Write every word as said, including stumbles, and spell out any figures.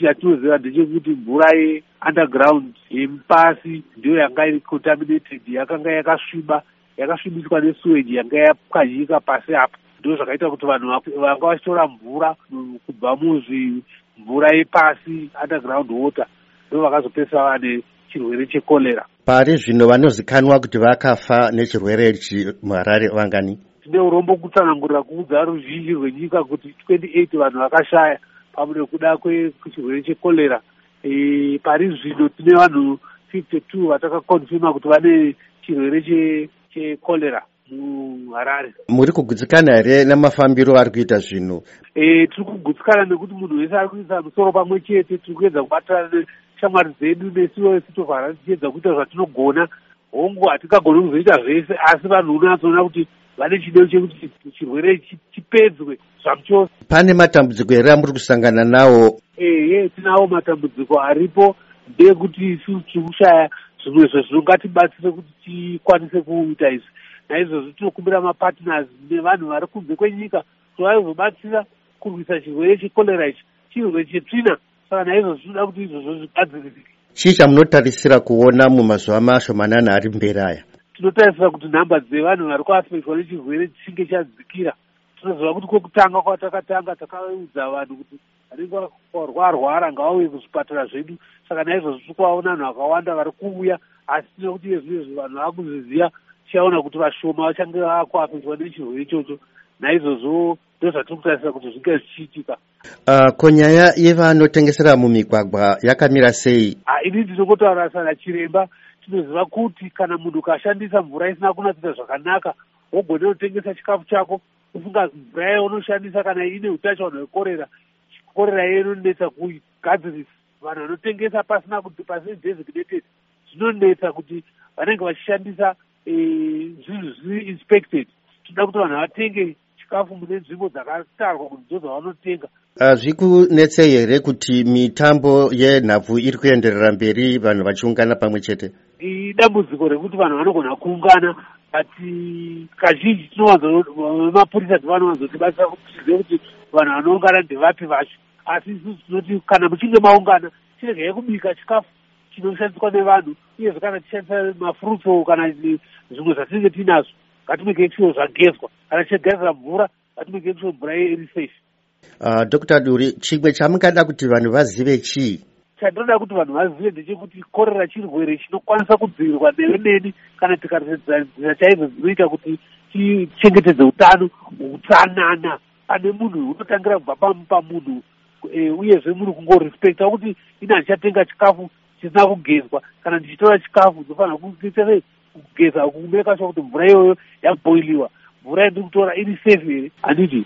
yatinoziva ndechekuti mvura yeunderground yemupasi ndiyo yanga iri contaminated, yakanga yakasviba yakasvibiswa nesuweji yanga yapwanyika pasi apo. Ndo zvakaita kuti vanhu vanga vachitora mvura kubva muzvi mvura yepasi underground water ndo vakazopesa vane chirwere chekolera. Pari zvino vanozikanwa kuti vakafa nechirwere ichi muHarare vangani? Tine urombo kutsanangurira kuudza ruzhinji rwenyika kuti twenty-eight vanhu vakashaya pamwe nekuda kwechirwere chekolera. E, pari zvino tine vanhu fifty-two vatakakonfirma kuti vane chirwere chekolera muHarare. Muri kugutsikana here namafambiro ari kuita zvino? E, tiri kugutsikana nekuti munhu wese ari kuisa musoro pamwe chete. Tiri kuedza kubatana neshamwari dzedu nesiwo sitovhara tichiedza kuita zvatinogona. Hongu hatingagoni kuzoita zvese, asi vanhu unozoona kuti vane chido chekuti chirwere chipedzwe zvamuchose. Pane matambudziko here amuri kusangana nawo? Ehe, tinawo matambudziko aripo ndeyekuti isusu tiri kushaya zvimwe zvezvinongatibatsire kuti tikwanise kuita izvi. Naizvozvo tinokumbira mapartners nevanhu vari kunze kwenyika kuti vaizobatsira kurwisa chirwere chekolera ichi, chirwere chetsvina. Saka naizvozvo tinoda kuti izvozvo zvigadzirisike. Chii chamunotarisira kuona mumazuva mashomanana ari mberi aya? Tinotarisira kuti nhamba dzevanhu vari kuafektwa nechirwere chinge chadzikira. Tinoziva kuti kwekutanga kwatakatanga takaudza vanhu kuti vanenge varwara ngavauye kuzvipatara zvedu. Saka naizvozvo tiri kuvaona vanhu vakawanda vari kuuya, asi tine kuti izvizvi vanhu vakuzviziva tichaona kuti vashoma vachange vakuafektwa nechirwere ichocho. Naizvozvo ndo zvatiri kutarisira kuti zvinge zvichiitika. Uh, konyaya yevanotengesera mumigwagwa yakamira sei? Ah, ini ndinokotaura sana chiremba. Tinoziva kuti kana munhu ukashandisa mvura isina kunatsita zvakanaka wogona kutengesa chikafu chako ufunga mvura yaunoshandisa kana ine utachiona hwekorera, korera inonetsa kugadzirisa. Vanhu vanotengesa pasina kuti pasina designated zvinonetsa kuti vanenge vachishandisa zvinhu zviri inspected. Tinoda kuti vanhu vatenge chikafu mune nzvimbo dzakatarwa kuti ndo dzavanotenga. Hazvi kunetsei here kuti mitambo yenhabvu iri kuenderera mberi vanhu vachiungana pamwe chete? Idambudziko rekuti vanhu vanogona kuungana, ati kazhinji tinomapurisa tivanowanzotibatsira kuti tizive kuti vanhu vanoungana ndevapi vacho. Asi isusu tinoti kana muchinge maungana chiregai kubika chikafu chinoshandiswa nevanhu, uyezve kana tichishandisa mafurutso kana zvimwe zvatinenge tinazvo ngatimeke sure zvagezwa. Kana tichigadzira mvura ngatimeke sure mvura iri safe. Uh, Doctor Duri, chimwe chamungada kuti vanhu vazive chii? Chandinoda kuti vanhu vazive ndechekuti korera chirwere chinokwanisa kudzivirirwa newe neni kana tikaridza chaizvo dzinoita kuti tichengetedze utano, utsanana. Pane munhu unotangira kubva pamunhu, uyezve muri kungorespekta kuti ina ndichatenga chikafu chisina kugezwa. Kana ndichitora chikafu ndofanira kuita kugeza kumeka sure kuti mvura iyoyo yaboiliwa, mvura yandiri kutora iri safe here. Handiti